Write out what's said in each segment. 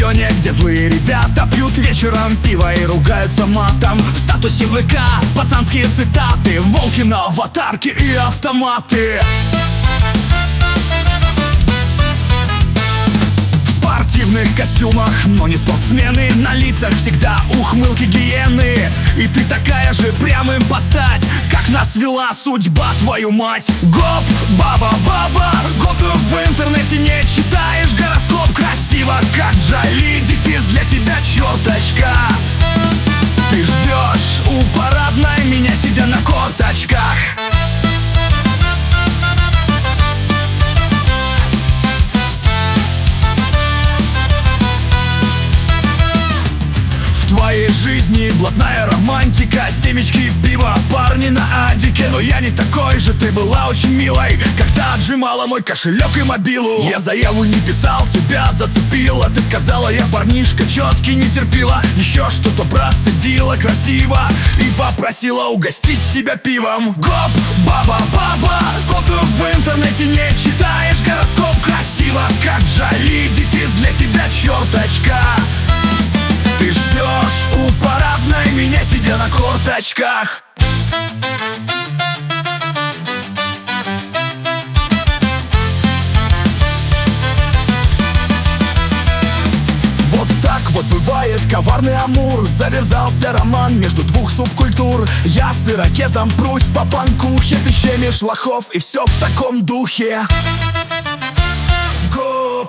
районе, где злые ребята пьют вечером пиво и ругаются матом. В статусе ВК пацанские цитаты, волки на аватарке и автоматы. В спортивных костюмах, но не спортсмены. На лицах всегда ухмылки гиены. И ты такая же прямым подстать, как нас вела судьба, твою мать. Гоп, баба, баба, гоп, ты в интернете не читаешь гороскоп. Красиво, как Джоли, дефис для тебя черточка. Ты ждешь у парадной меня, сидя на корточках. В твоей жизни блатная романтика, семечки, пиво, парни на адике. Но я не такой же, ты была очень милой, когда отжимала мой кошелек и мобилу. Я заяву не писал, тебя зацепила. Ты сказала, я парнишка четкий, не терпила. Еще что-то процедила красиво и попросила угостить тебя пивом. Гоп, баба, баба, гоп, ты в интернете не читаешь гороскоп. Красиво, как Джоли, дефис для тебя черточка. Ты ждешь у парадной меня, сидя на корточках. Вот так вот бывает коварный амур. Завязался роман между двух субкультур. Я с ирокезом прусь по панкухе, ты щемишь лохов, и все в таком духе. Гоп.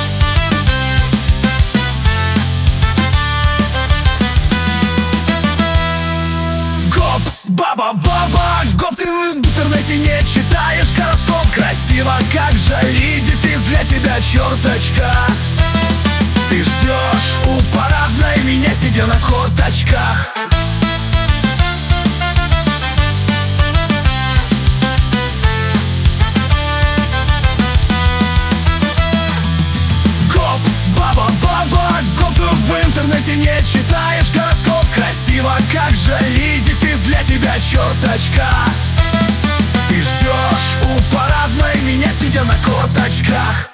Баба, баба, гоп, ты в интернете не читаешь гороскоп. Красиво, как Джоли, дефис для тебя черточка. Ты ждешь у парадной меня, сидя на корточках. Гоп, баба, баба, гоп, ты в интернете не читаешь гороскоп. Красиво, как Джоли, дефис для тебя черточка. Ты ждешь у парадной меня, сидя на корточках.